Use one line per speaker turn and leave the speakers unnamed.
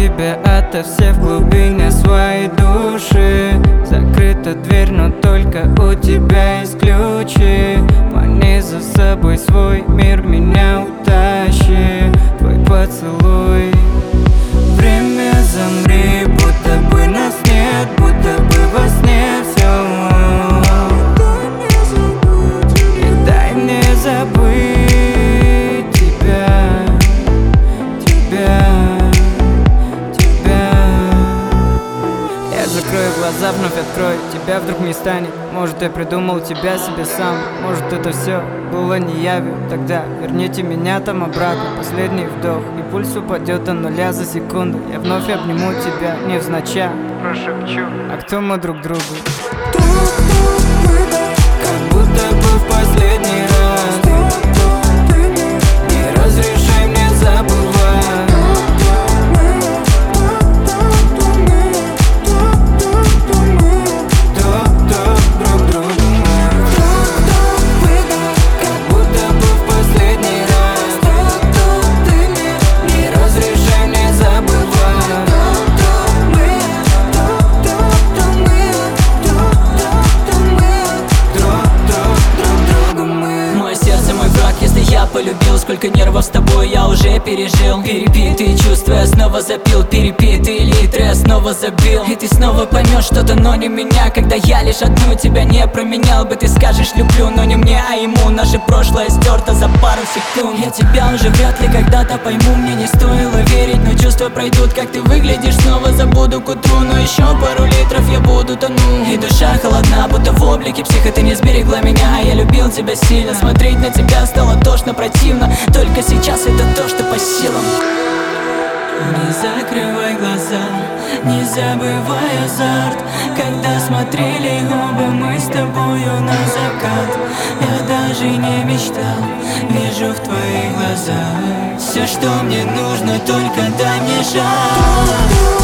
тебя ото все в глубине своей души. Закрыта дверь, но только у тебя есть ключи. Мани за собой свой мир, меня утащи. Твой поцелуй. Время замри, будто бы нас нет, будто бы во сне все. И дай мне забыть тебя, тебя, тебя. Я закрою глаза, вновь открою, тебя вдруг не станет. Может, я придумал тебя себе сам, может, это все было не явью. Тогда верните меня там обратно, последний вдох, и пульс упадет до нуля за секунду. Я вновь обниму тебя, невзначай прошепчу: а кто мы друг другу? Как будто бы в последний раз. Не разрешай мне забывать. Друг другу мы. Как будто бы в последний раз. Не разрешай мне забывать.
Мое сердце, мой враг, если я полюбил. Сколько нервов с тобой я уже пережил. Перепитые чувства я снова запил. Перепитые литры я снова забил. И ты снова поймешь что-то, но не меня. Когда я лишь одну тебя не променял бы. Ты скажешь люблю, но не мне, а ему. Наше прошлое стерто за пару секунд. Я тебя уже вряд ли когда-то пойму. Мне не стоило верить, но чувства пройдут. Как ты выглядишь, снова забуду к утру. Но еще пару литров я буду тонуть. И душа холодна, будто в облике психа. Ты не сберегла меня, а я любил тебя сильно. Смотреть на тебя стало тошно, противно. Только сейчас это то, что по силам. Не закрывай глаза, не забывай азарт. Когда смотрели оба мы с тобою на закат, я даже не мечтал, вижу в твоих глазах все, что мне нужно, только дай мне шанс.